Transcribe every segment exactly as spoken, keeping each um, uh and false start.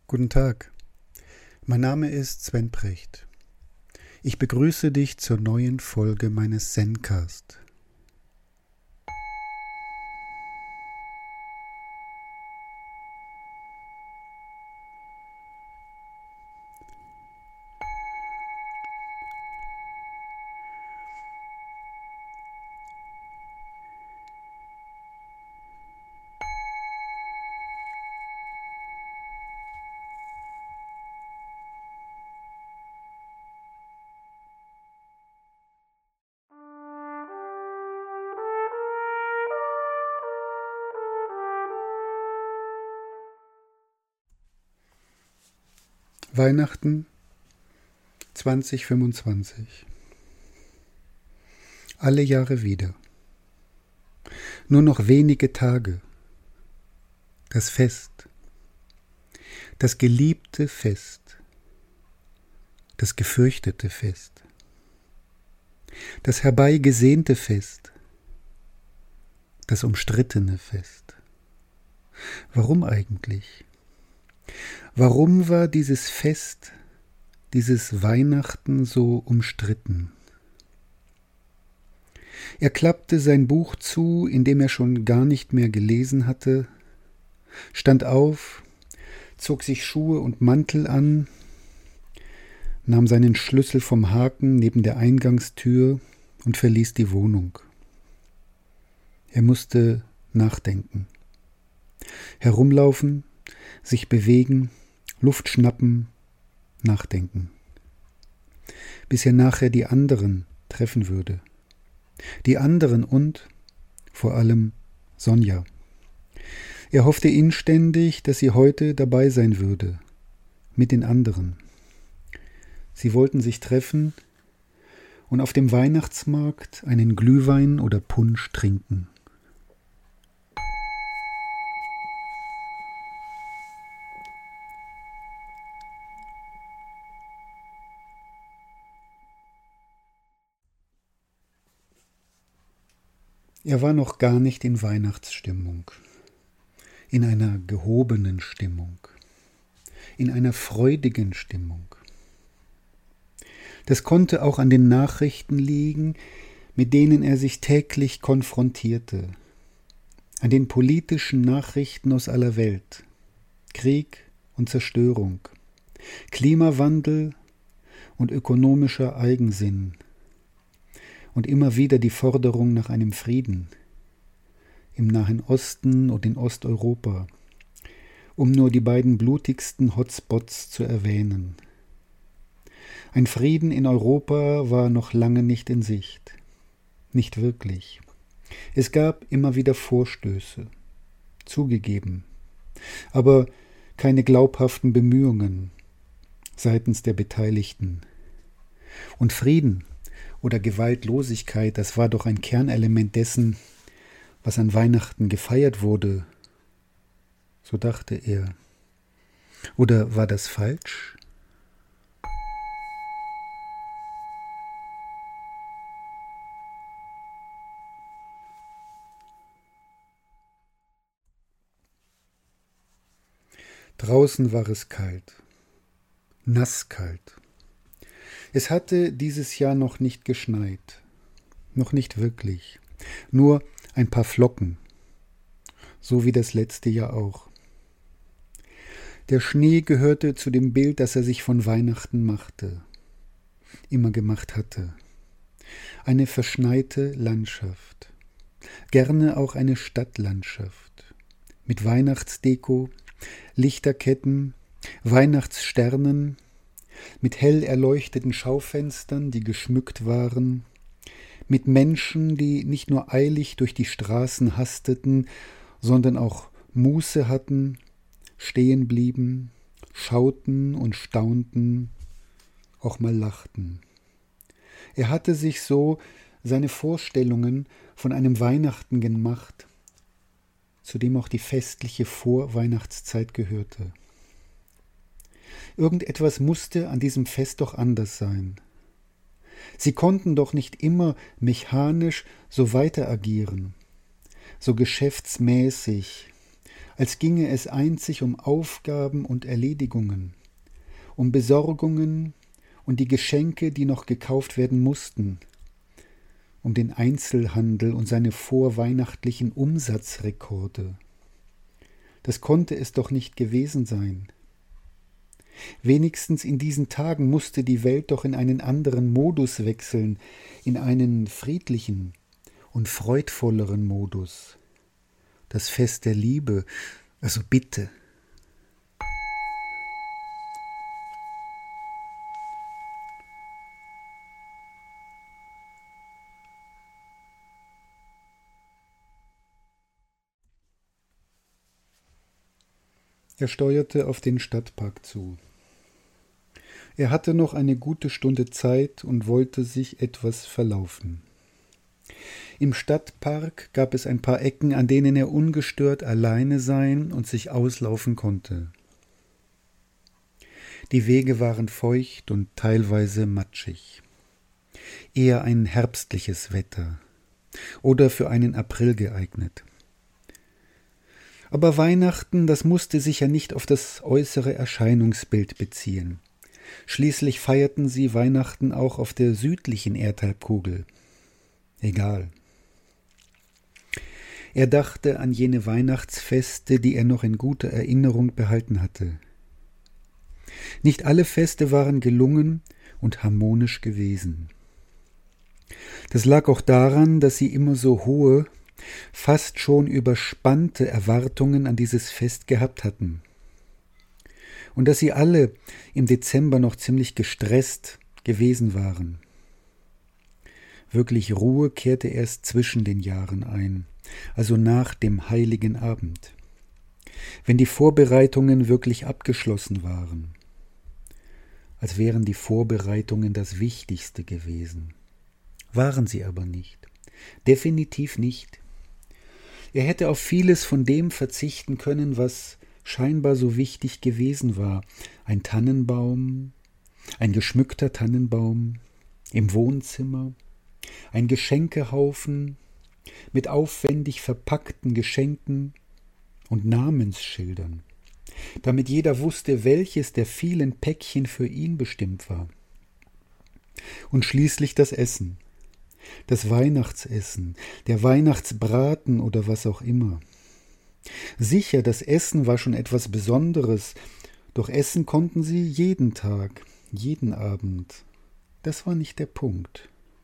Guten Tag, mein Name ist Sven Precht. Ich begrüße dich zur neuen Folge meines Zencast. Weihnachten zwanzig fünfundzwanzig. Alle Jahre wieder. Nur noch wenige Tage. Das Fest. Das geliebte Fest. Das gefürchtete Fest. Das herbeigesehnte Fest. Das umstrittene Fest. Warum eigentlich? Warum war dieses Fest, dieses Weihnachten so umstritten? Er klappte sein Buch zu, in dem er schon gar nicht mehr gelesen hatte, stand auf, zog sich Schuhe und Mantel an, nahm seinen Schlüssel vom Haken neben der Eingangstür und verließ die Wohnung. Er musste nachdenken, herumlaufen, sich bewegen, Luft schnappen, nachdenken. Bis er nachher die anderen treffen würde. Die anderen und, vor allem, Sonja. Er hoffte inständig, dass sie heute dabei sein würde, mit den anderen. Sie wollten sich treffen und auf dem Weihnachtsmarkt einen Glühwein oder Punsch trinken. Er war noch gar nicht in Weihnachtsstimmung, in einer gehobenen Stimmung, in einer freudigen Stimmung. Das konnte auch an den Nachrichten liegen, mit denen er sich täglich konfrontierte, an den politischen Nachrichten aus aller Welt, Krieg und Zerstörung, Klimawandel und ökonomischer Eigensinn, und immer wieder die Forderung nach einem Frieden im Nahen Osten und in Osteuropa, um nur die beiden blutigsten Hotspots zu erwähnen. Ein Frieden in Europa war noch lange nicht in Sicht. Nicht wirklich. Es gab immer wieder Vorstöße, zugegeben, aber keine glaubhaften Bemühungen seitens der Beteiligten. Und Frieden oder Gewaltlosigkeit, das war doch ein Kernelement dessen, was an Weihnachten gefeiert wurde, so dachte er. Oder war das falsch? Draußen war es kalt, nasskalt. Es hatte dieses Jahr noch nicht geschneit, noch nicht wirklich, nur ein paar Flocken, so wie das letzte Jahr auch. Der Schnee gehörte zu dem Bild, das er sich von Weihnachten machte, immer gemacht hatte. Eine verschneite Landschaft, gerne auch eine Stadtlandschaft, mit Weihnachtsdeko, Lichterketten, Weihnachtssternen, mit hell erleuchteten Schaufenstern, die geschmückt waren, mit Menschen, die nicht nur eilig durch die Straßen hasteten, sondern auch Muße hatten, stehen blieben, schauten und staunten, auch mal lachten. Er hatte sich so seine Vorstellungen von einem Weihnachten gemacht, zu dem auch die festliche Vorweihnachtszeit gehörte. Irgendetwas musste an diesem Fest doch anders sein. Sie konnten doch nicht immer mechanisch so weiter agieren, so geschäftsmäßig, als ginge es einzig um Aufgaben und Erledigungen, um Besorgungen und die Geschenke, die noch gekauft werden mussten, um den Einzelhandel und seine vorweihnachtlichen Umsatzrekorde. Das konnte es doch nicht gewesen sein. Wenigstens in diesen Tagen musste die Welt doch in einen anderen Modus wechseln, in einen friedlichen und freudvolleren Modus. Das Fest der Liebe, also bitte. Er steuerte auf den Stadtpark zu. Er hatte noch eine gute Stunde Zeit und wollte sich etwas verlaufen. Im Stadtpark gab es ein paar Ecken, an denen er ungestört alleine sein und sich auslaufen konnte. Die Wege waren feucht und teilweise matschig. Eher ein herbstliches Wetter oder für einen April geeignet. Aber Weihnachten, das musste sich ja nicht auf das äußere Erscheinungsbild beziehen. Schließlich feierten sie Weihnachten auch auf der südlichen Erdhalbkugel. Egal. Er dachte an jene Weihnachtsfeste, die er noch in guter Erinnerung behalten hatte. Nicht alle Feste waren gelungen und harmonisch gewesen. Das lag auch daran, dass sie immer so hohe, fast schon überspannte Erwartungen an dieses Fest gehabt hatten. Und dass sie alle im Dezember noch ziemlich gestresst gewesen waren. Wirklich Ruhe kehrte erst zwischen den Jahren ein, also nach dem Heiligen Abend, wenn die Vorbereitungen wirklich abgeschlossen waren, als wären die Vorbereitungen das Wichtigste gewesen. Waren sie aber nicht, definitiv nicht. Er hätte auf vieles von dem verzichten können, was scheinbar so wichtig gewesen war. Ein Tannenbaum, ein geschmückter Tannenbaum im Wohnzimmer, ein Geschenkehaufen mit aufwendig verpackten Geschenken und Namensschildern, damit jeder wusste, welches der vielen Päckchen für ihn bestimmt war. Und schließlich das Essen, das Weihnachtsessen, der Weihnachtsbraten oder was auch immer. Sicher, das Essen war schon etwas Besonderes, doch essen konnten sie jeden Tag, jeden Abend. Das war nicht der Punkt.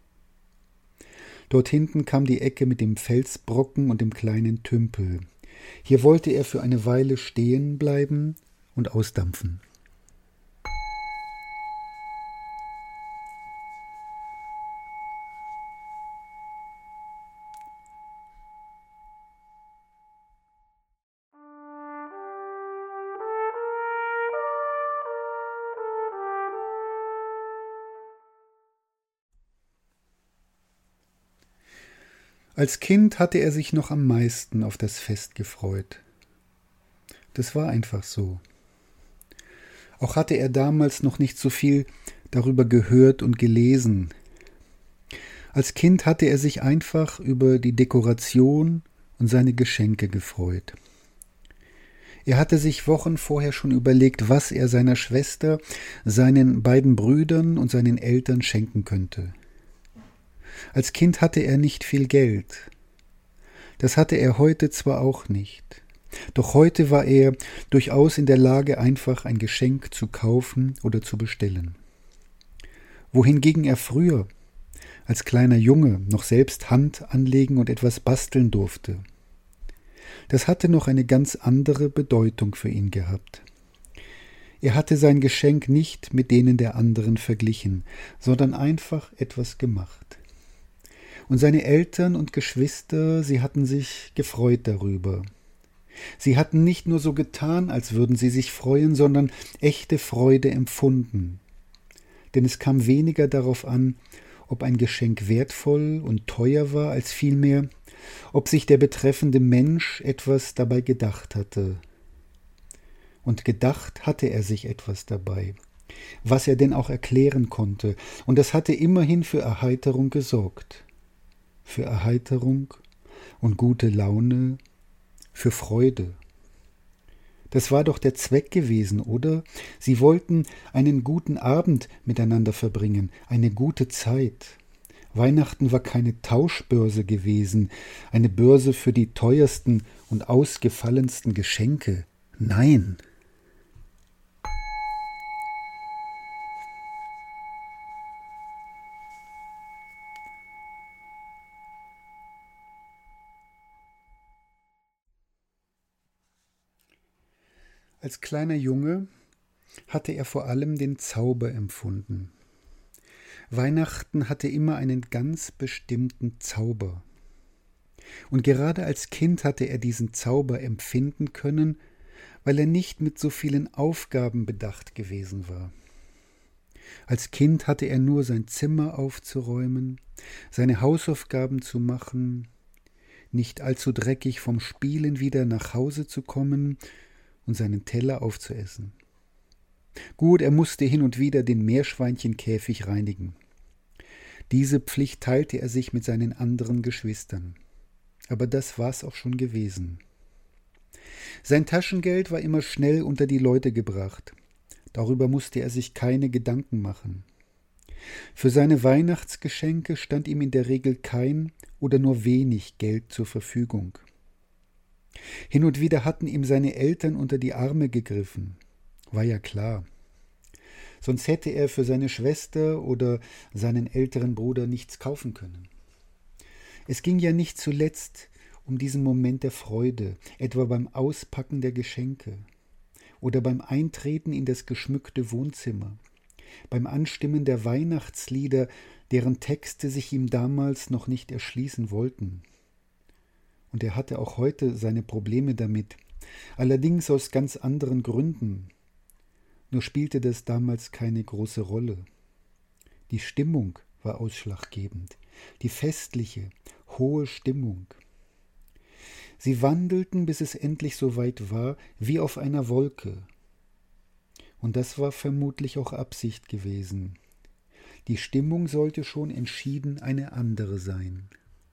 Dort hinten kam die Ecke mit dem Felsbrocken und dem kleinen Tümpel. Hier wollte er für eine Weile stehen bleiben und ausdampfen. Als Kind hatte er sich noch am meisten auf das Fest gefreut. Das war einfach so. Auch hatte er damals noch nicht so viel darüber gehört und gelesen. Als Kind hatte er sich einfach über die Dekoration und seine Geschenke gefreut. Er hatte sich Wochen vorher schon überlegt, was er seiner Schwester, seinen beiden Brüdern und seinen Eltern schenken könnte. Als Kind hatte er nicht viel Geld. Das hatte er heute zwar auch nicht, doch heute war er durchaus in der Lage, einfach ein Geschenk zu kaufen oder zu bestellen. Wohingegen er früher, als kleiner Junge, noch selbst Hand anlegen und etwas basteln durfte. Das hatte noch eine ganz andere Bedeutung für ihn gehabt. Er hatte sein Geschenk nicht mit denen der anderen verglichen, sondern einfach etwas gemacht. Und seine Eltern und Geschwister, sie hatten sich gefreut darüber. Sie hatten nicht nur so getan, als würden sie sich freuen, sondern echte Freude empfunden. Denn es kam weniger darauf an, ob ein Geschenk wertvoll und teuer war, als vielmehr, ob sich der betreffende Mensch etwas dabei gedacht hatte. Und gedacht hatte er sich etwas dabei, was er denn auch erklären konnte, und das hatte immerhin für Erheiterung gesorgt. Für Erheiterung und gute Laune, für Freude. Das war doch der Zweck gewesen, oder? Sie wollten einen guten Abend miteinander verbringen, eine gute Zeit. Weihnachten war keine Tauschbörse gewesen, eine Börse für die teuersten und ausgefallensten Geschenke. Nein. Als kleiner Junge hatte er vor allem den Zauber empfunden. Weihnachten hatte immer einen ganz bestimmten Zauber. Und gerade als Kind hatte er diesen Zauber empfinden können, weil er nicht mit so vielen Aufgaben bedacht gewesen war. Als Kind hatte er nur sein Zimmer aufzuräumen, seine Hausaufgaben zu machen, nicht allzu dreckig vom Spielen wieder nach Hause zu kommen und seinen Teller aufzuessen. Gut, er musste hin und wieder den Meerschweinchenkäfig reinigen. Diese Pflicht teilte er sich mit seinen anderen Geschwistern. Aber das war's auch schon gewesen. Sein Taschengeld war immer schnell unter die Leute gebracht. Darüber musste er sich keine Gedanken machen. Für seine Weihnachtsgeschenke stand ihm in der Regel kein oder nur wenig Geld zur Verfügung. Hin und wieder hatten ihm seine Eltern unter die Arme gegriffen. War ja klar. Sonst hätte er für seine Schwester oder seinen älteren Bruder nichts kaufen können. Es ging ja nicht zuletzt um diesen Moment der Freude, etwa beim Auspacken der Geschenke oder beim Eintreten in das geschmückte Wohnzimmer, beim Anstimmen der Weihnachtslieder, deren Texte sich ihm damals noch nicht erschließen wollten. Und er hatte auch heute seine Probleme damit, allerdings aus ganz anderen Gründen. Nur spielte das damals keine große Rolle. Die Stimmung war ausschlaggebend, die festliche, hohe Stimmung. Sie wandelten, bis es endlich so weit war, wie auf einer Wolke. Und das war vermutlich auch Absicht gewesen. Die Stimmung sollte schon entschieden eine andere sein.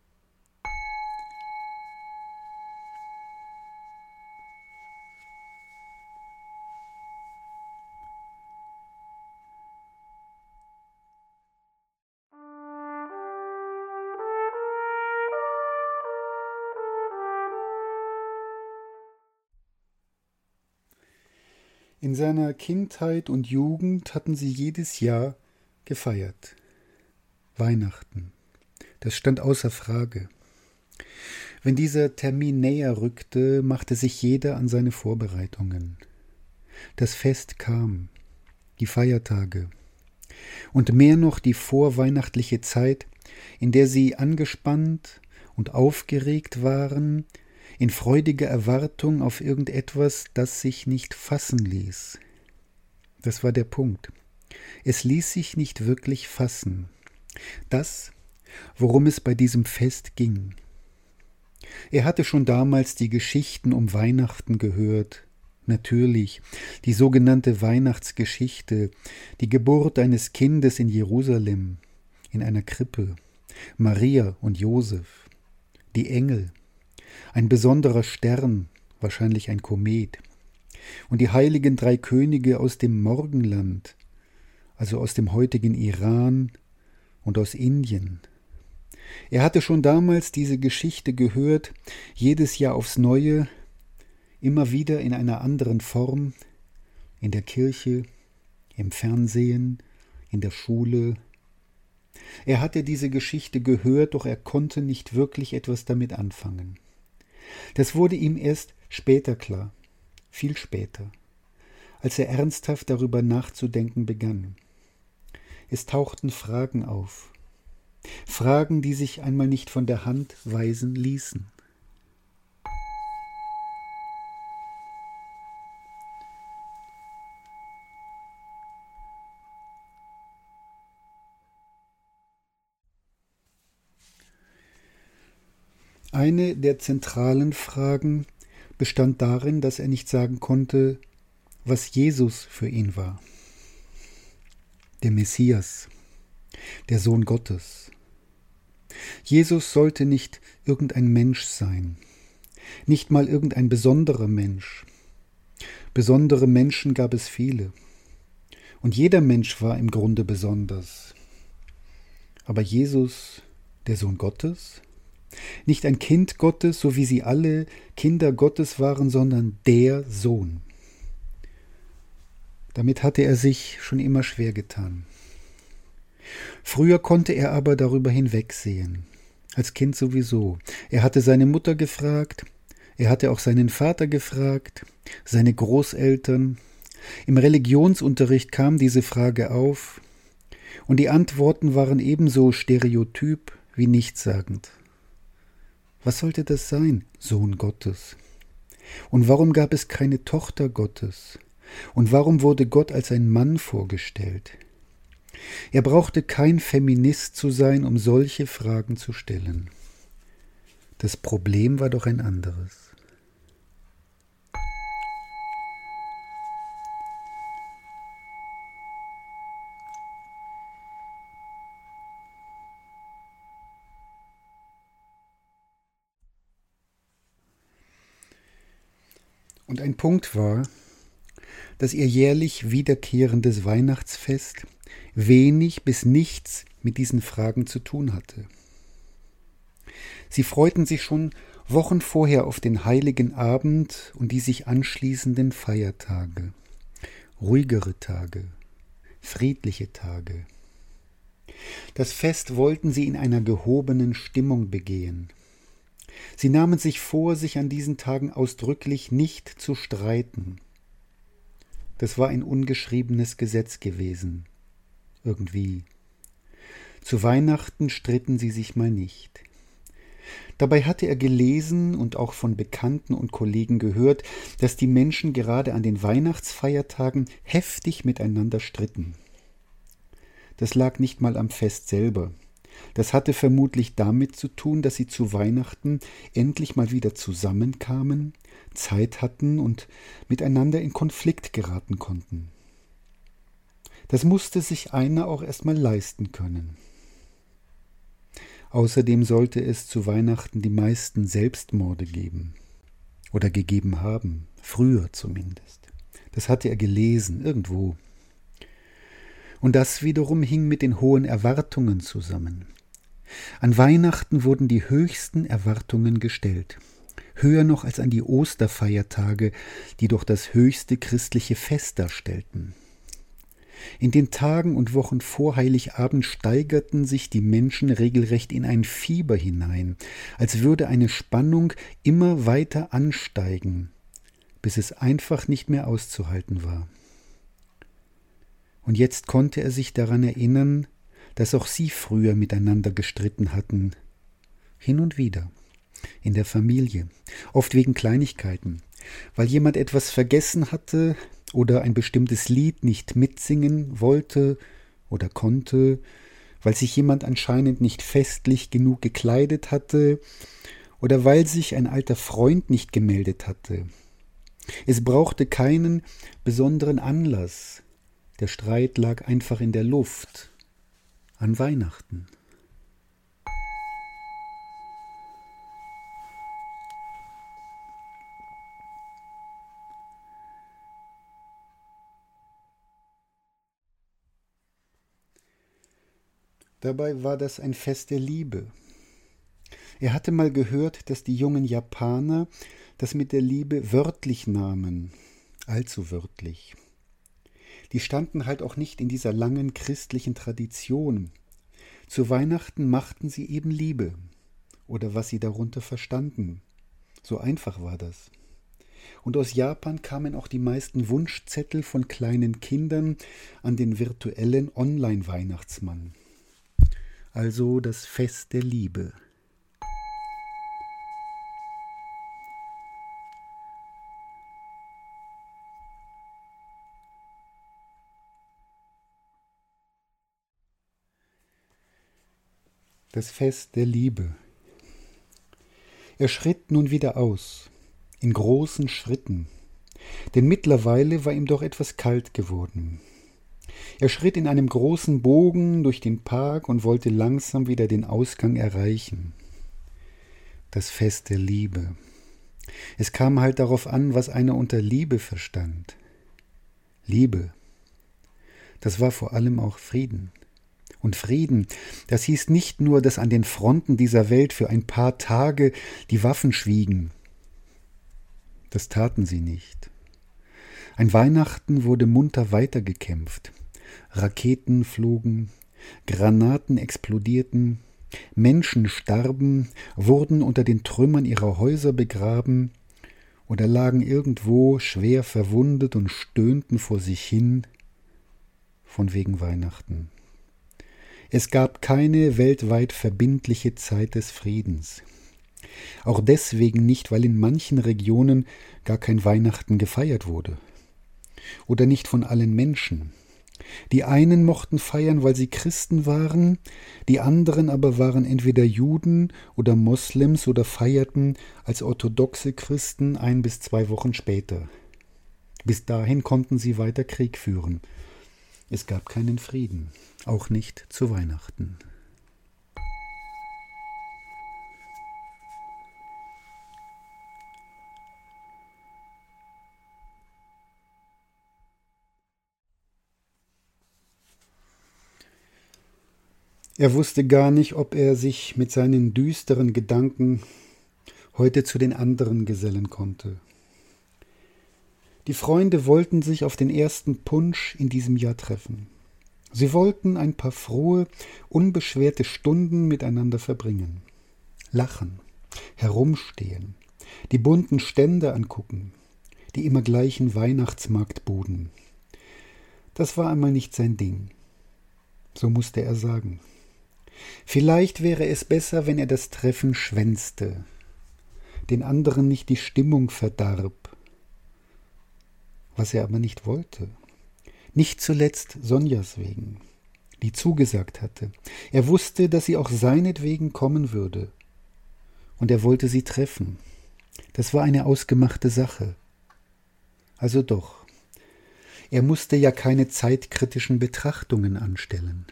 In seiner Kindheit und Jugend hatten sie jedes Jahr gefeiert. Weihnachten. Das stand außer Frage. Wenn dieser Termin näher rückte, machte sich jeder an seine Vorbereitungen. Das Fest kam, die Feiertage und mehr noch die vorweihnachtliche Zeit, in der sie angespannt und aufgeregt waren, in freudiger Erwartung auf irgendetwas, das sich nicht fassen ließ. Das war der Punkt. Es ließ sich nicht wirklich fassen. Das, worum es bei diesem Fest ging. Er hatte schon damals die Geschichten um Weihnachten gehört. Natürlich, die sogenannte Weihnachtsgeschichte, die Geburt eines Kindes in Jerusalem, in einer Krippe, Maria und Josef, die Engel, ein besonderer Stern, wahrscheinlich ein Komet, und die heiligen drei Könige aus dem Morgenland, also aus dem heutigen Iran und aus Indien. Er hatte schon damals diese Geschichte gehört, jedes Jahr aufs Neue, immer wieder in einer anderen Form, in der Kirche, im Fernsehen, in der Schule. Er hatte diese Geschichte gehört, doch er konnte nicht wirklich etwas damit anfangen. Das wurde ihm erst später klar, viel später, als er ernsthaft darüber nachzudenken begann. Es tauchten Fragen auf, Fragen, die sich einmal nicht von der Hand weisen ließen. Eine der zentralen Fragen bestand darin, dass er nicht sagen konnte, was Jesus für ihn war. Der Messias, der Sohn Gottes. Jesus sollte nicht irgendein Mensch sein, nicht mal irgendein besonderer Mensch. Besondere Menschen gab es viele. Und jeder Mensch war im Grunde besonders. Aber Jesus, der Sohn Gottes, nicht ein Kind Gottes, so wie sie alle Kinder Gottes waren, sondern der Sohn. Damit hatte er sich schon immer schwer getan. Früher konnte er aber darüber hinwegsehen, als Kind sowieso. Er hatte seine Mutter gefragt, er hatte auch seinen Vater gefragt, seine Großeltern. Im Religionsunterricht kam diese Frage auf, und die Antworten waren ebenso stereotyp wie nichtssagend. Was sollte das sein, Sohn Gottes? Und warum gab es keine Tochter Gottes? Und warum wurde Gott als ein Mann vorgestellt? Er brauchte kein Feminist zu sein, um solche Fragen zu stellen. Das Problem war doch ein anderes. Und ein Punkt war, dass ihr jährlich wiederkehrendes Weihnachtsfest wenig bis nichts mit diesen Fragen zu tun hatte. Sie freuten sich schon Wochen vorher auf den heiligen Abend und die sich anschließenden Feiertage, ruhigere Tage, friedliche Tage. Das Fest wollten sie in einer gehobenen Stimmung begehen. Sie nahmen sich vor, sich an diesen Tagen ausdrücklich nicht zu streiten. Das war ein ungeschriebenes Gesetz gewesen. Irgendwie. Zu Weihnachten stritten sie sich mal nicht. Dabei hatte er gelesen und auch von Bekannten und Kollegen gehört, dass die Menschen gerade an den Weihnachtsfeiertagen heftig miteinander stritten. Das lag nicht mal am Fest selber. Das hatte vermutlich damit zu tun, dass sie zu Weihnachten endlich mal wieder zusammenkamen, Zeit hatten und miteinander in Konflikt geraten konnten. Das musste sich einer auch erstmal leisten können. Außerdem sollte es zu Weihnachten die meisten Selbstmorde geben. Oder gegeben haben, früher zumindest. Das hatte er gelesen, irgendwo. Und das wiederum hing mit den hohen Erwartungen zusammen. An Weihnachten wurden die höchsten Erwartungen gestellt. Höher noch als an die Osterfeiertage, die doch das höchste christliche Fest darstellten. In den Tagen und Wochen vor Heiligabend steigerten sich die Menschen regelrecht in ein Fieber hinein, als würde eine Spannung immer weiter ansteigen, bis es einfach nicht mehr auszuhalten war. Und jetzt konnte er sich daran erinnern, dass auch sie früher miteinander gestritten hatten, hin und wieder, in der Familie, oft wegen Kleinigkeiten, weil jemand etwas vergessen hatte oder ein bestimmtes Lied nicht mitsingen wollte oder konnte, weil sich jemand anscheinend nicht festlich genug gekleidet hatte oder weil sich ein alter Freund nicht gemeldet hatte. Es brauchte keinen besonderen Anlass. Der Streit lag einfach in der Luft an Weihnachten. Dabei war das ein Fest der Liebe. Er hatte mal gehört, dass die jungen Japaner das mit der Liebe wörtlich nahmen, allzu wörtlich. Die standen halt auch nicht in dieser langen christlichen Tradition. Zu Weihnachten machten sie eben Liebe oder was sie darunter verstanden. So einfach war das. Und aus Japan kamen auch die meisten Wunschzettel von kleinen Kindern an den virtuellen Online-Weihnachtsmann. Also das Fest der Liebe. Das Fest der Liebe. Er schritt nun wieder aus, in großen Schritten, denn mittlerweile war ihm doch etwas kalt geworden. Er schritt in einem großen Bogen durch den Park und wollte langsam wieder den Ausgang erreichen. Das Fest der Liebe. Es kam halt darauf an, was einer unter Liebe verstand. Liebe, das war vor allem auch Frieden. Und Frieden, das hieß nicht nur, dass an den Fronten dieser Welt für ein paar Tage die Waffen schwiegen. Das taten sie nicht. Ein Weihnachten wurde munter weitergekämpft. Raketen flogen, Granaten explodierten, Menschen starben, wurden unter den Trümmern ihrer Häuser begraben oder lagen irgendwo schwer verwundet und stöhnten vor sich hin, von wegen Weihnachten. Es gab keine weltweit verbindliche Zeit des Friedens. Auch deswegen nicht, weil in manchen Regionen gar kein Weihnachten gefeiert wurde. Oder nicht von allen Menschen. Die einen mochten feiern, weil sie Christen waren, die anderen aber waren entweder Juden oder Moslems oder feierten als orthodoxe Christen ein bis zwei Wochen später. Bis dahin konnten sie weiter Krieg führen. Es gab keinen Frieden, auch nicht zu Weihnachten. Er wusste gar nicht, ob er sich mit seinen düsteren Gedanken heute zu den anderen gesellen konnte. Die Freunde wollten sich auf den ersten Punsch in diesem Jahr treffen. Sie wollten ein paar frohe, unbeschwerte Stunden miteinander verbringen. Lachen, herumstehen, die bunten Stände angucken, die immer gleichen Weihnachtsmarktbuden. Das war einmal nicht sein Ding. So musste er sagen. Vielleicht wäre es besser, wenn er das Treffen schwänzte, den anderen nicht die Stimmung verdarb, was er aber nicht wollte. Nicht zuletzt Sonjas wegen, die zugesagt hatte. Er wusste, dass sie auch seinetwegen kommen würde. Und er wollte sie treffen. Das war eine ausgemachte Sache. Also doch. Er musste ja keine zeitkritischen Betrachtungen anstellen.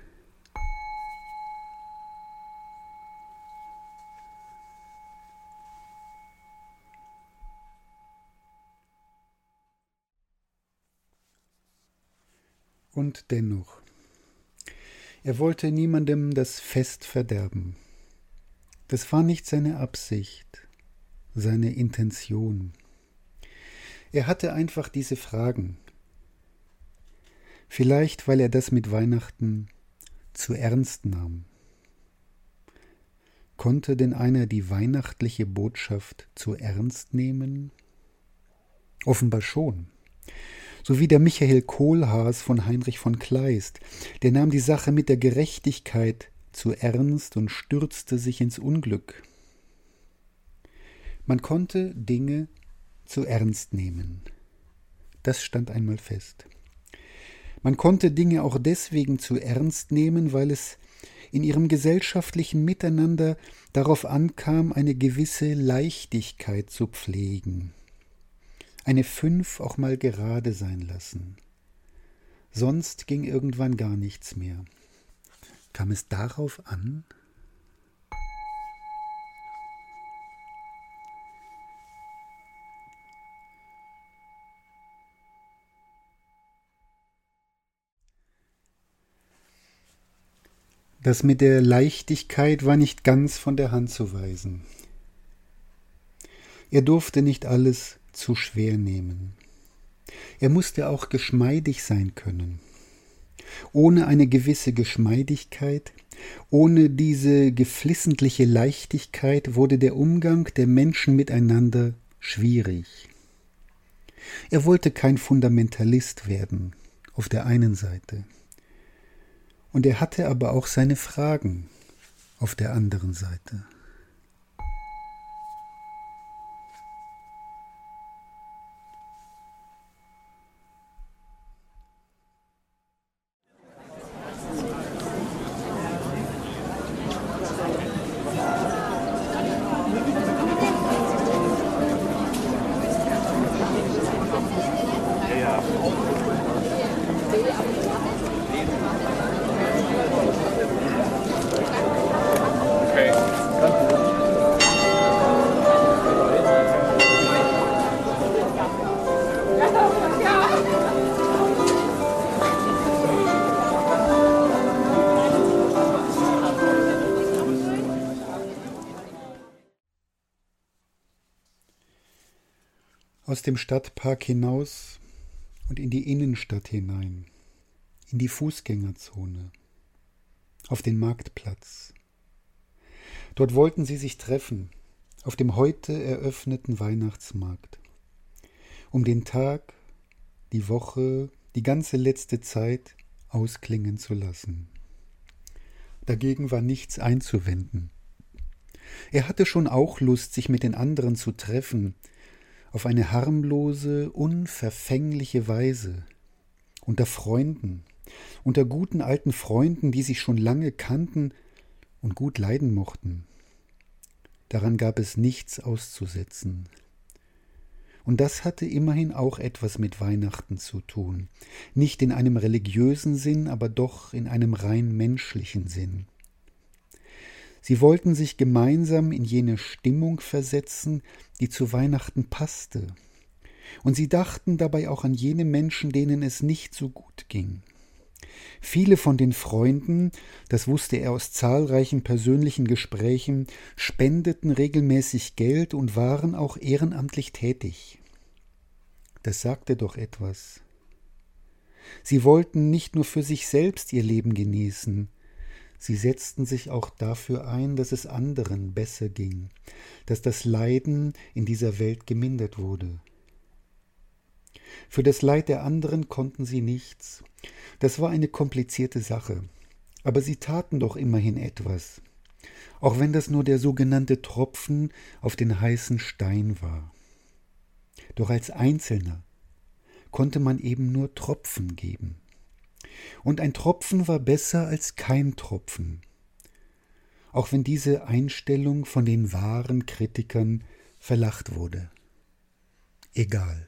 Und dennoch, er wollte niemandem das Fest verderben. Das war nicht seine Absicht, seine Intention. Er hatte einfach diese Fragen. Vielleicht, weil er das mit Weihnachten zu ernst nahm. Konnte denn einer die weihnachtliche Botschaft zu ernst nehmen? Offenbar schon. So wie der Michael Kohlhaas von Heinrich von Kleist, der nahm die Sache mit der Gerechtigkeit zu ernst und stürzte sich ins Unglück. Man konnte Dinge zu ernst nehmen. Das stand einmal fest. Man konnte Dinge auch deswegen zu ernst nehmen, weil es in ihrem gesellschaftlichen Miteinander darauf ankam, eine gewisse Leichtigkeit zu pflegen. Eine Fünf auch mal gerade sein lassen. Sonst ging irgendwann gar nichts mehr. Kam es darauf an? Das mit der Leichtigkeit war nicht ganz von der Hand zu weisen. Er durfte nicht alles zu schwer nehmen. Er musste auch geschmeidig sein können. Ohne eine gewisse Geschmeidigkeit, ohne diese geflissentliche Leichtigkeit wurde der Umgang der Menschen miteinander schwierig. Er wollte kein Fundamentalist werden, auf der einen Seite. Und er hatte aber auch seine Fragen auf der anderen Seite. aus dem Stadtpark hinaus und in die Innenstadt hinein, in die Fußgängerzone, auf den Marktplatz. Dort wollten sie sich treffen, auf dem heute eröffneten Weihnachtsmarkt, um den Tag, die Woche, die ganze letzte Zeit ausklingen zu lassen. Dagegen war nichts einzuwenden. Er hatte schon auch Lust, sich mit den anderen zu treffen, auf eine harmlose, unverfängliche Weise, unter Freunden, unter guten alten Freunden, die sich schon lange kannten und gut leiden mochten. Daran gab es nichts auszusetzen. Und das hatte immerhin auch etwas mit Weihnachten zu tun, nicht in einem religiösen Sinn, aber doch in einem rein menschlichen Sinn. Sie wollten sich gemeinsam in jene Stimmung versetzen, die zu Weihnachten passte. Und sie dachten dabei auch an jene Menschen, denen es nicht so gut ging. Viele von den Freunden, das wusste er aus zahlreichen persönlichen Gesprächen, spendeten regelmäßig Geld und waren auch ehrenamtlich tätig. Das sagte doch etwas. Sie wollten nicht nur für sich selbst ihr Leben genießen, sie setzten sich auch dafür ein, dass es anderen besser ging, dass das Leiden in dieser Welt gemindert wurde. Für das Leid der anderen konnten sie nichts. Das war eine komplizierte Sache. Aber sie taten doch immerhin etwas, auch wenn das nur der sogenannte Tropfen auf den heißen Stein war. Doch als Einzelner konnte man eben nur Tropfen geben. Und ein Tropfen war besser als kein Tropfen, auch wenn diese Einstellung von den wahren Kritikern verlacht wurde. Egal.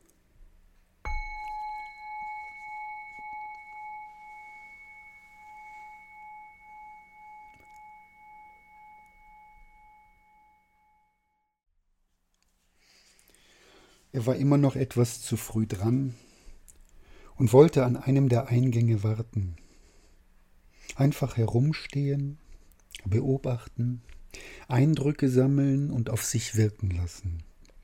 Er war immer noch etwas zu früh dran und wollte an einem der Eingänge warten. Einfach herumstehen, beobachten, Eindrücke sammeln und auf sich wirken lassen.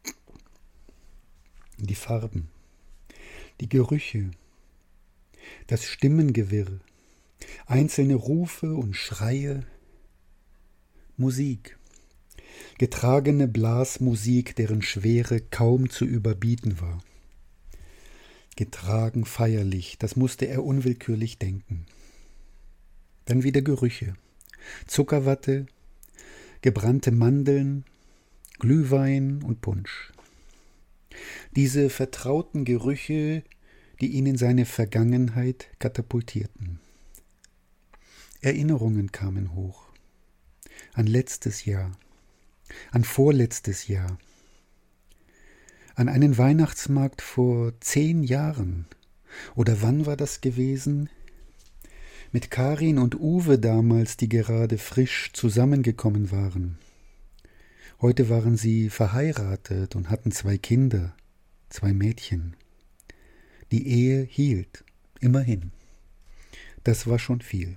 Die Farben, die Gerüche, das Stimmengewirr, einzelne Rufe und Schreie, Musik. Getragene Blasmusik, deren Schwere kaum zu überbieten war. Getragen feierlich, das musste er unwillkürlich denken. Dann wieder Gerüche, Zuckerwatte, gebrannte Mandeln, Glühwein und Punsch. Diese vertrauten Gerüche, die ihn in seine Vergangenheit katapultierten. Erinnerungen kamen hoch. An letztes Jahr. An vorletztes Jahr, an einen Weihnachtsmarkt vor zehn Jahren. Oder wann war das gewesen? Mit Karin und Uwe damals, die gerade frisch zusammengekommen waren. Heute waren sie verheiratet und hatten zwei Kinder, zwei Mädchen. Die Ehe hielt, immerhin. Das war schon viel.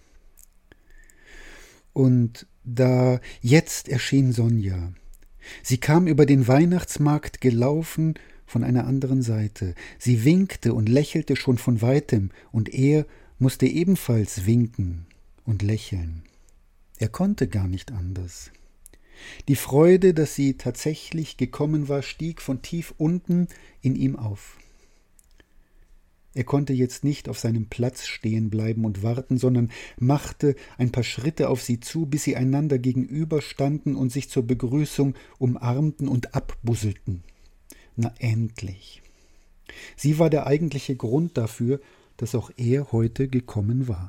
Und da jetzt erschien Sonja. Sie kam über den Weihnachtsmarkt gelaufen von einer anderen Seite. Sie winkte und lächelte schon von weitem, und er musste ebenfalls winken und lächeln. Er konnte gar nicht anders. Die Freude, dass sie tatsächlich gekommen war, stieg von tief unten in ihm auf. Er konnte jetzt nicht auf seinem Platz stehen bleiben und warten, sondern machte ein paar Schritte auf sie zu, bis sie einander gegenüberstanden und sich zur Begrüßung umarmten und abbusselten. Na endlich. Sie war der eigentliche Grund dafür, dass auch er heute gekommen war.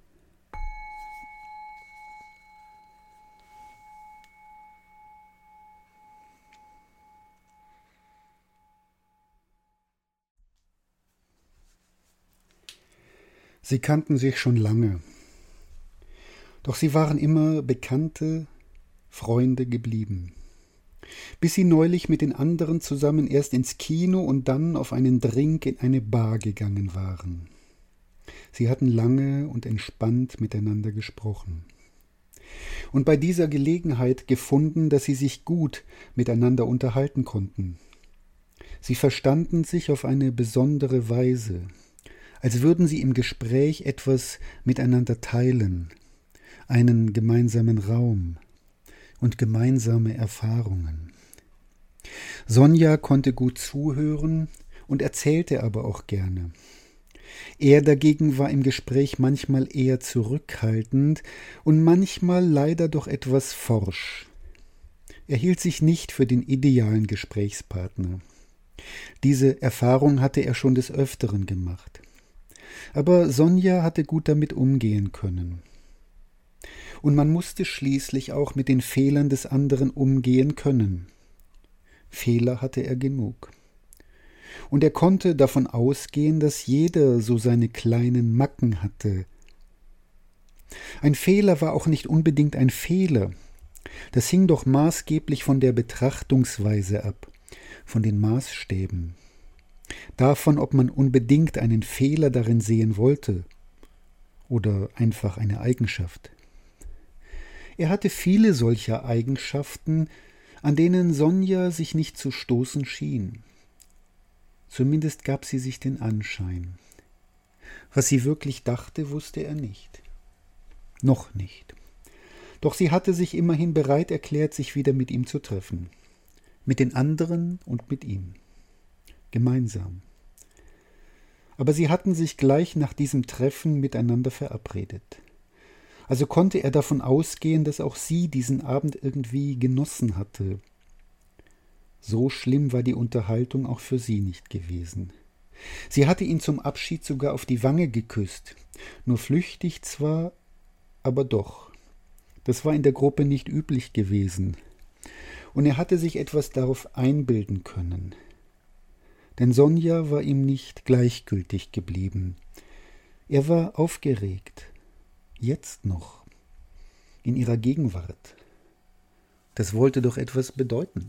Sie kannten sich schon lange, doch sie waren immer bekannte Freunde geblieben, bis sie neulich mit den anderen zusammen erst ins Kino und dann auf einen Drink in eine Bar gegangen waren. Sie hatten lange und entspannt miteinander gesprochen und bei dieser Gelegenheit gefunden, dass sie sich gut miteinander unterhalten konnten. Sie verstanden sich auf eine besondere Weise, als würden sie im Gespräch etwas miteinander teilen, einen gemeinsamen Raum und gemeinsame Erfahrungen. Sonja konnte gut zuhören und erzählte aber auch gerne. Er dagegen war im Gespräch manchmal eher zurückhaltend und manchmal leider doch etwas forsch. Er hielt sich nicht für den idealen Gesprächspartner. Diese Erfahrung hatte er schon des Öfteren gemacht. Aber Sonja hatte gut damit umgehen können. Und man musste schließlich auch mit den Fehlern des anderen umgehen können. Fehler hatte er genug. Und er konnte davon ausgehen, dass jeder so seine kleinen Macken hatte. Ein Fehler war auch nicht unbedingt ein Fehler. Das hing doch maßgeblich von der Betrachtungsweise ab, von den Maßstäben. Davon, ob man unbedingt einen Fehler darin sehen wollte oder einfach eine Eigenschaft. Er hatte viele solcher Eigenschaften, an denen Sonja sich nicht zu stoßen schien. Zumindest gab sie sich den Anschein. Was sie wirklich dachte, wusste er nicht. Noch nicht. Doch sie hatte sich immerhin bereit erklärt, sich wieder mit ihm zu treffen. Mit den anderen und mit ihm. Gemeinsam. Aber sie hatten sich gleich nach diesem Treffen miteinander verabredet. Also konnte er davon ausgehen, dass auch sie diesen Abend irgendwie genossen hatte. So schlimm war die Unterhaltung auch für sie nicht gewesen. Sie hatte ihn zum Abschied sogar auf die Wange geküsst, nur flüchtig zwar, aber doch. Das war in der Gruppe nicht üblich gewesen. Und er hatte sich etwas darauf einbilden können. Denn Sonja war ihm nicht gleichgültig geblieben. Er war aufgeregt. Jetzt noch. In ihrer Gegenwart. Das wollte doch etwas bedeuten.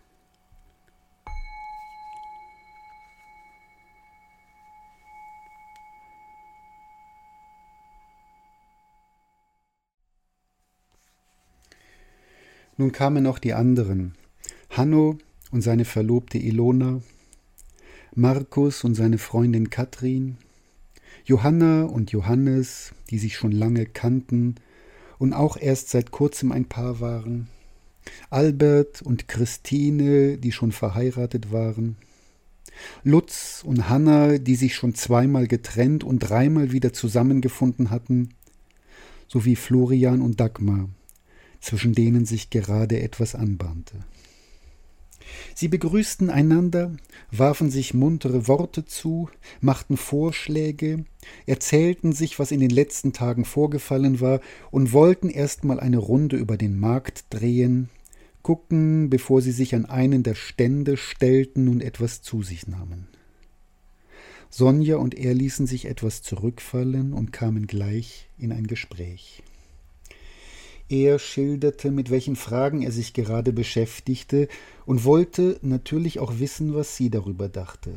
Nun kamen auch die anderen. Hanno und seine Verlobte Ilona, Markus und seine Freundin Katrin, Johanna und Johannes, die sich schon lange kannten und auch erst seit kurzem ein Paar waren, Albert und Christine, die schon verheiratet waren, Lutz und Hanna, die sich schon zweimal getrennt und dreimal wieder zusammengefunden hatten, sowie Florian und Dagmar, zwischen denen sich gerade etwas anbahnte. Sie begrüßten einander, warfen sich muntere Worte zu, machten Vorschläge, erzählten sich, was in den letzten Tagen vorgefallen war und wollten erst mal eine Runde über den Markt drehen, gucken, bevor sie sich an einen der Stände stellten und etwas zu sich nahmen. Sonja und er ließen sich etwas zurückfallen und kamen gleich in ein Gespräch. Er schilderte, mit welchen Fragen er sich gerade beschäftigte und wollte natürlich auch wissen, was sie darüber dachte.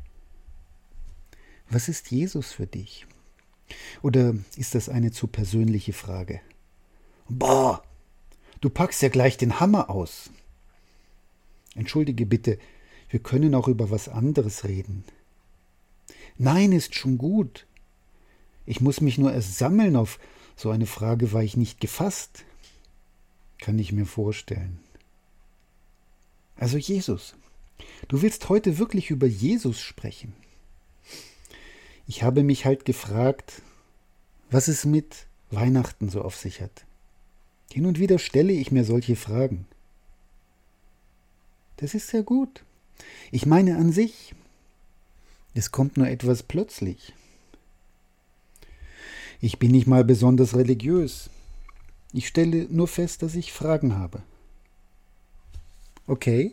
Was ist Jesus für dich? Oder ist das eine zu persönliche Frage? Boah, du packst ja gleich den Hammer aus. Entschuldige bitte, wir können auch über was anderes reden. Nein, ist schon gut. Ich muss mich nur erst sammeln, auf so eine Frage war ich nicht gefasst. Kann ich mir vorstellen. Also Jesus, du willst heute wirklich über Jesus sprechen? Ich habe mich halt gefragt, was es mit Weihnachten so auf sich hat. Hin und wieder stelle ich mir solche Fragen. Das ist ja gut. Ich meine an sich. Es kommt nur etwas plötzlich. Ich bin nicht mal besonders religiös. Ich stelle nur fest, dass ich Fragen habe. Okay?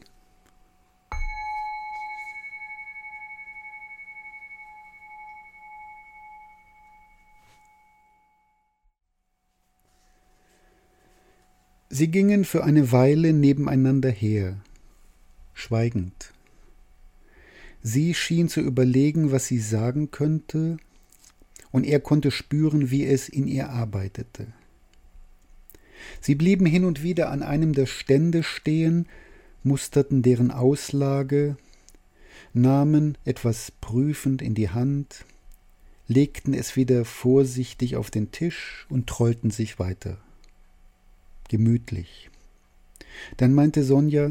Sie gingen für eine Weile nebeneinander her, schweigend. Sie schien zu überlegen, was sie sagen könnte, und er konnte spüren, wie es in ihr arbeitete. Sie blieben hin und wieder an einem der Stände stehen, musterten deren Auslage, nahmen etwas prüfend in die Hand, legten es wieder vorsichtig auf den Tisch und trollten sich weiter. Gemütlich. Dann meinte Sonja: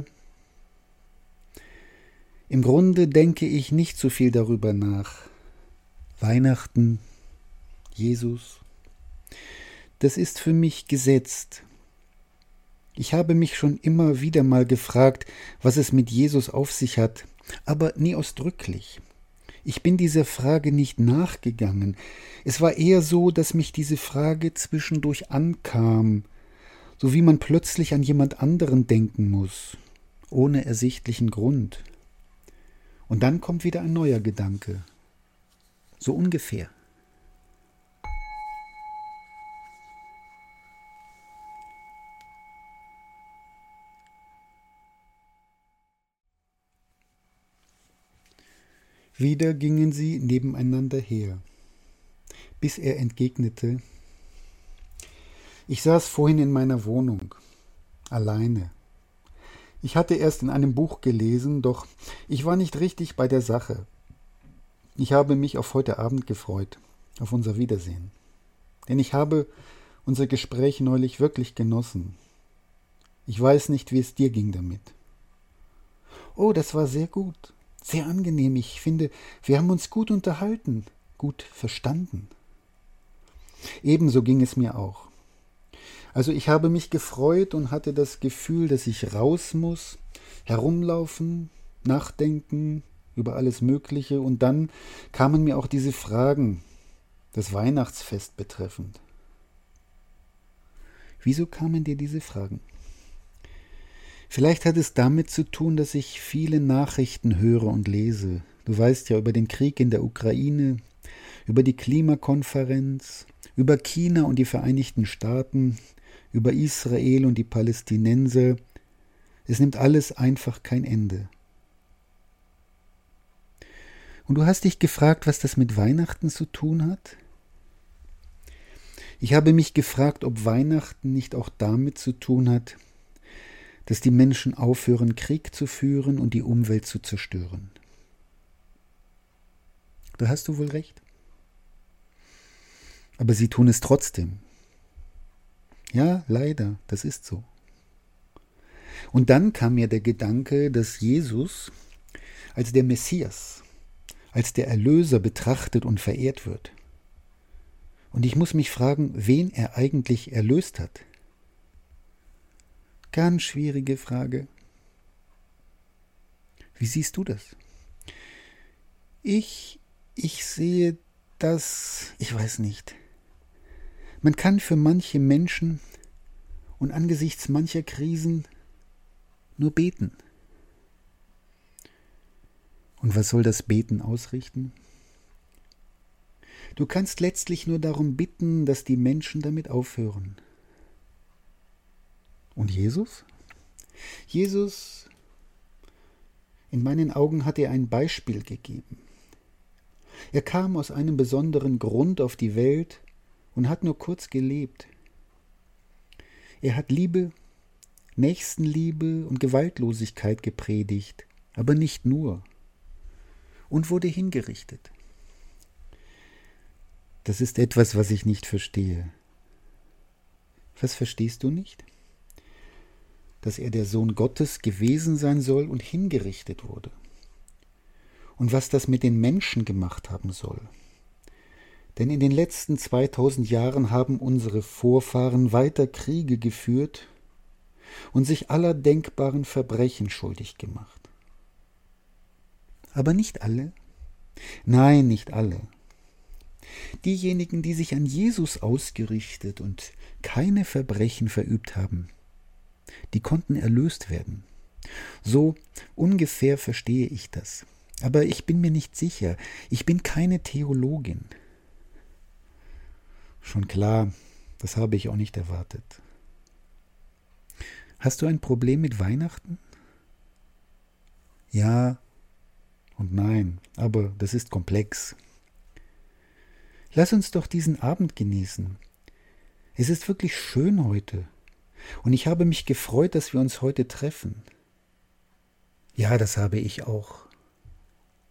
Im Grunde denke ich nicht so viel darüber nach. Weihnachten, Jesus, das ist für mich gesetzt. Ich habe mich schon immer wieder mal gefragt, was es mit Jesus auf sich hat, aber nie ausdrücklich. Ich bin dieser Frage nicht nachgegangen. Es war eher so, dass mich diese Frage zwischendurch ankam, so wie man plötzlich an jemand anderen denken muss, ohne ersichtlichen Grund. Und dann kommt wieder ein neuer Gedanke. So ungefähr. Wieder gingen sie nebeneinander her, bis er entgegnete: Ich saß vorhin in meiner Wohnung, alleine. Ich hatte erst in einem Buch gelesen, doch ich war nicht richtig bei der Sache. Ich habe mich auf heute Abend gefreut, auf unser Wiedersehen. Denn ich habe unser Gespräch neulich wirklich genossen. Ich weiß nicht, wie es dir ging damit. Oh, das war sehr gut. Sehr angenehm. Ich finde, wir haben uns gut unterhalten, gut verstanden. Ebenso ging es mir auch. Also ich habe mich gefreut und hatte das Gefühl, dass ich raus muss, herumlaufen, nachdenken über alles Mögliche, und dann kamen mir auch diese Fragen, das Weihnachtsfest betreffend. Wieso kamen dir diese Fragen? Vielleicht hat es damit zu tun, dass ich viele Nachrichten höre und lese. Du weißt ja, über den Krieg in der Ukraine, über die Klimakonferenz, über China und die Vereinigten Staaten, über Israel und die Palästinenser. Es nimmt alles einfach kein Ende. Und du hast dich gefragt, was das mit Weihnachten zu tun hat? Ich habe mich gefragt, ob Weihnachten nicht auch damit zu tun hat, dass die Menschen aufhören, Krieg zu führen und die Umwelt zu zerstören. Da hast du wohl recht. Aber sie tun es trotzdem. Ja, leider, das ist so. Und dann kam mir der Gedanke, dass Jesus als der Messias, als der Erlöser betrachtet und verehrt wird. Und ich muss mich fragen, wen er eigentlich erlöst hat. Ganz schwierige Frage. Wie siehst du das? Ich, ich sehe das, ich weiß nicht. Man kann für manche Menschen und angesichts mancher Krisen nur beten. Und was soll das Beten ausrichten? Du kannst letztlich nur darum bitten, dass die Menschen damit aufhören. Und Jesus? Jesus, in meinen Augen hat er ein Beispiel gegeben. Er kam aus einem besonderen Grund auf die Welt und hat nur kurz gelebt. Er hat Liebe, Nächstenliebe und Gewaltlosigkeit gepredigt, aber nicht nur, und wurde hingerichtet. Das ist etwas, was ich nicht verstehe. Was verstehst du nicht? Dass er der Sohn Gottes gewesen sein soll und hingerichtet wurde. Und was das mit den Menschen gemacht haben soll. Denn in den letzten zweitausend Jahren haben unsere Vorfahren weiter Kriege geführt und sich aller denkbaren Verbrechen schuldig gemacht. Aber nicht alle. Nein, nicht alle. Diejenigen, die sich an Jesus ausgerichtet und keine Verbrechen verübt haben, die konnten erlöst werden. So ungefähr verstehe ich das. Aber ich bin mir nicht sicher. Ich bin keine Theologin. Schon klar, das habe ich auch nicht erwartet. Hast du ein Problem mit Weihnachten? Ja und nein, aber das ist komplex. Lass uns doch diesen Abend genießen. Es ist wirklich schön heute. Und ich habe mich gefreut, dass wir uns heute treffen. Ja, das habe ich auch.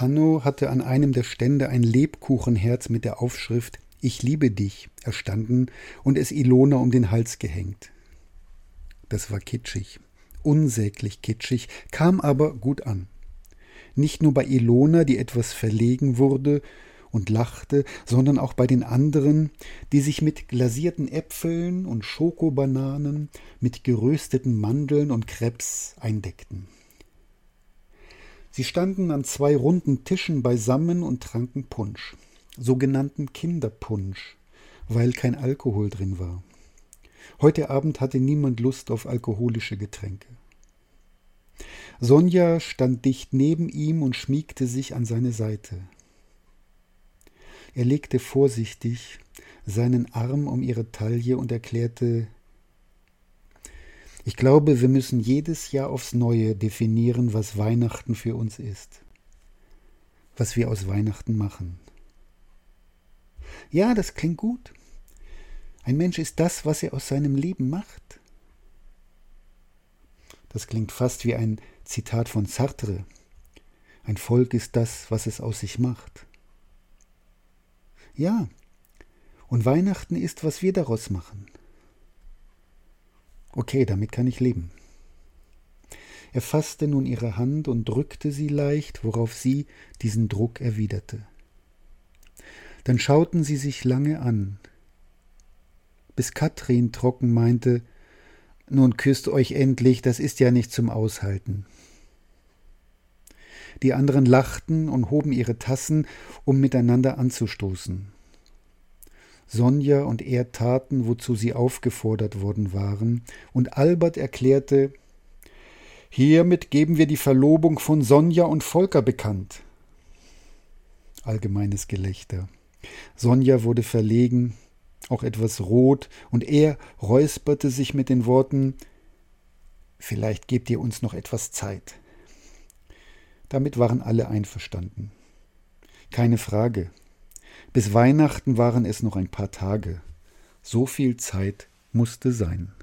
Hanno hatte an einem der Stände ein Lebkuchenherz mit der Aufschrift »Ich liebe dich« erstanden und es Ilona um den Hals gehängt. Das war kitschig, unsäglich kitschig, kam aber gut an. Nicht nur bei Ilona, die etwas verlegen wurde und lachte, sondern auch bei den anderen, die sich mit glasierten Äpfeln und Schokobananen, mit gerösteten Mandeln und Crepes eindeckten. Sie standen an zwei runden Tischen beisammen und tranken Punsch, sogenannten Kinderpunsch, weil kein Alkohol drin war. Heute Abend hatte niemand Lust auf alkoholische Getränke. Sonja stand dicht neben ihm und schmiegte sich an seine Seite. Er legte vorsichtig seinen Arm um ihre Taille und erklärte: Ich glaube, wir müssen jedes Jahr aufs Neue definieren, was Weihnachten für uns ist. Was wir aus Weihnachten machen. Ja, das klingt gut. Ein Mensch ist das, was er aus seinem Leben macht. Das klingt fast wie ein Zitat von Sartre. Ein Volk ist das, was es aus sich macht. Ja, und Weihnachten ist, was wir daraus machen. Okay, damit kann ich leben. Er fasste nun ihre Hand und drückte sie leicht, worauf sie diesen Druck erwiderte. Dann schauten sie sich lange an, bis Katrin trocken meinte: Nun küsst euch endlich, das ist ja nicht zum Aushalten. Die anderen lachten und hoben ihre Tassen, um miteinander anzustoßen. Sonja und er taten, wozu sie aufgefordert worden waren, und Albert erklärte: Hiermit geben wir die Verlobung von Sonja und Volker bekannt. Allgemeines Gelächter. Sonja wurde verlegen, auch etwas rot, und er räusperte sich mit den Worten: Vielleicht gebt ihr uns noch etwas Zeit. Damit waren alle einverstanden. Keine Frage. Bis Weihnachten waren es noch ein paar Tage. So viel Zeit musste sein.